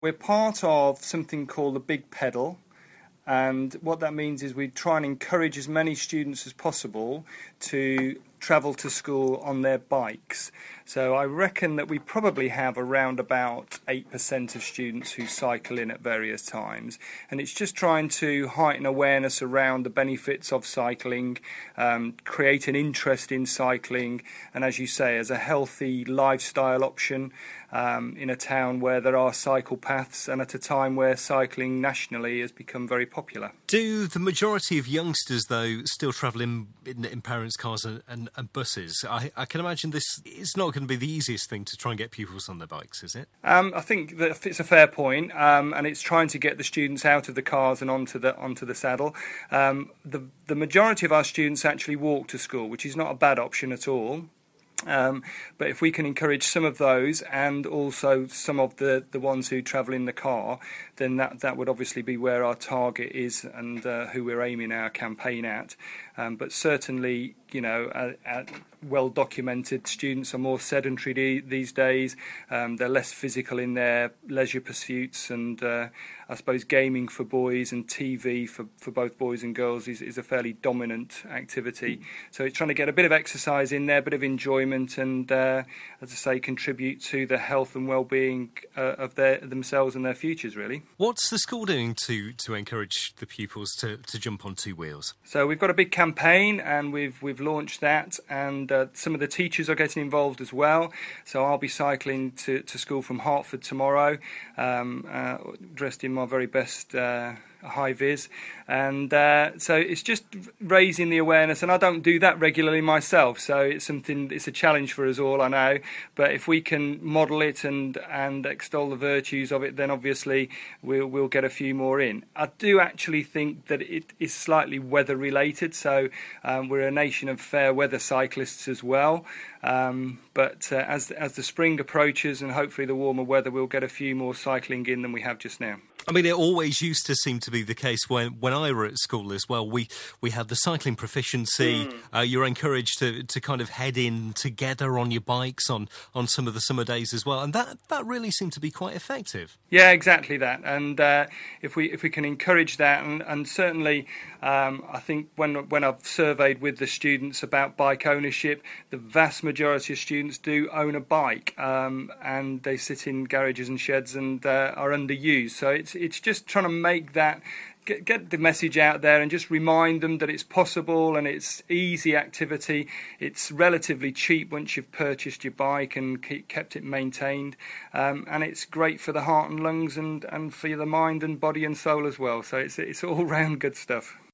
We're part of something called the Big Pedal, and what that means is we try and encourage as many students as possible to travel to school on their bikes. So I reckon that we probably have around about 8% of students who cycle in at various times, and it's just trying to heighten awareness around the benefits of cycling, create an interest in cycling, and as you say, as a healthy lifestyle option in a town where there are cycle paths and at a time where cycling nationally has become very popular. Do the majority of youngsters, though, still travel in parents' cars and buses? I can imagine this is not going to be the easiest thing to try and get pupils on their bikes, is it? I think that it's a fair point, and it's trying to get the students out of the cars and onto the saddle. The majority of our students actually walk to school, which is not a bad option at all. But if we can encourage some of those and also some of the ones who travel in the car, then that would obviously be where our target is and who we're aiming our campaign at. But certainly, well documented, students are more sedentary these days. They're less physical in their leisure pursuits, and I suppose gaming for boys and TV for both boys and girls is a fairly dominant activity. So it's trying to get a bit of exercise in there, a bit of enjoyment, and as I say, contribute to the health and well-being of themselves and their futures, really. What's the school doing to encourage the pupils to jump on two wheels? So we've got a big campaign, and we've launched that, and some of the teachers are getting involved as well. So I'll be cycling to school from Hertford tomorrow, dressed in my very best high vis, and so it's just raising the awareness, and I don't do that regularly myself, so it's a challenge for us all, I know, but if we can model it and extol the virtues of it, then obviously we'll get a few more in. I do actually think that it is slightly weather related, so we're a nation of fair weather cyclists as well, but as the spring approaches and hopefully the warmer weather, we'll get a few more cycling in than we have just now. I mean, it always used to seem to be the case when I were at school as well. We had the cycling proficiency. You're encouraged to kind of head in together on your bikes on some of the summer days as well, and that really seemed to be quite effective. Yeah, exactly that. And if we can encourage that, and certainly I think when I've surveyed with the students about bike ownership, the vast majority of students do own a bike, and they sit in garages and sheds and are underused. So it's just trying to make that, get the message out there and just remind them that it's possible and it's easy activity. It's relatively cheap once you've purchased your bike and kept it maintained, and it's great for the heart and lungs and for the mind and body and soul as well. So it's all round good stuff.